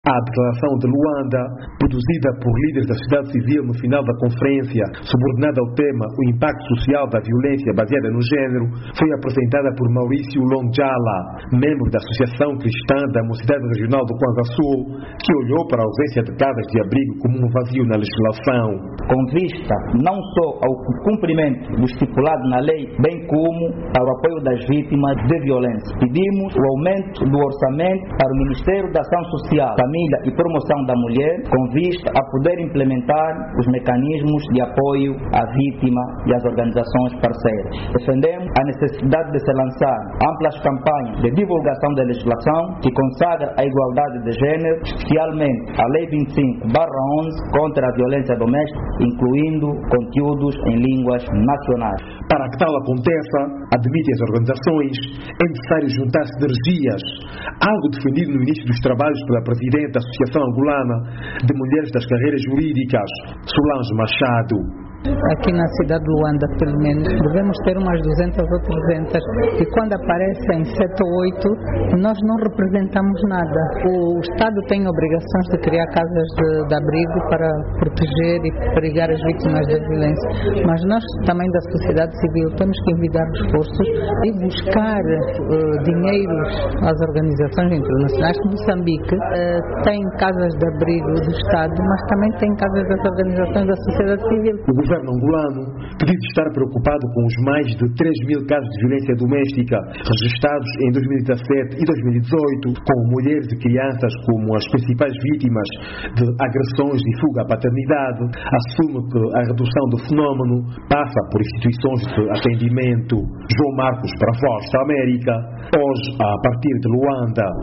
A declaração de Luanda, produzida por líderes da sociedade civil no final da conferência, subordinada ao tema O Impacto Social da Violência Baseada no Gênero, foi apresentada por Maurício Longjala, membro da Associação Cristã da Mocidade Regional do Kwanza Sul, que olhou para a ausência de casas de abrigo como um vazio na legislação. Com vista não só ao cumprimento do estipulado na lei, bem como ao apoio das vítimas de violência, pedimos o aumento do orçamento para o Ministério da Ação Social, Família e Promoção da Mulher, com vista a poder implementar os mecanismos de apoio à vítima e às organizações parceiras. Defendemos a necessidade de se lançar amplas campanhas de divulgação da legislação que consagra a igualdade de gênero, especialmente a Lei 25/11 contra a violência doméstica, incluindo conteúdos em línguas nacionais. Para que tal aconteça, admitem as organizações, é necessário juntar sinergias, algo defendido no início dos trabalhos pela presidente da Associação Angolana de Mulheres das Carreiras Jurídicas, Solange Machado. Aqui na cidade de Luanda, pelo menos, devemos ter umas 200 ou 300, e quando aparecem 7 ou 8, nós não representamos nada. O Estado tem obrigações de criar casas de abrigo para proteger e pregar as vítimas da violência, mas nós também da sociedade civil temos que envidar esforços e buscar dinheiros às organizações internacionais. Moçambique tem casas de abrigo do Estado, mas também tem casas das organizações da sociedade civil. O governo angolano, que diz estar preocupado com os mais de 3.000 casos de violência doméstica registrados em 2017 e 2018, com mulheres e crianças como as principais vítimas de agressões e fuga à paternidade, assume que a redução do fenómeno passa por instituições de atendimento. João Marcos, para a Voz da América, hoje a partir de Luanda.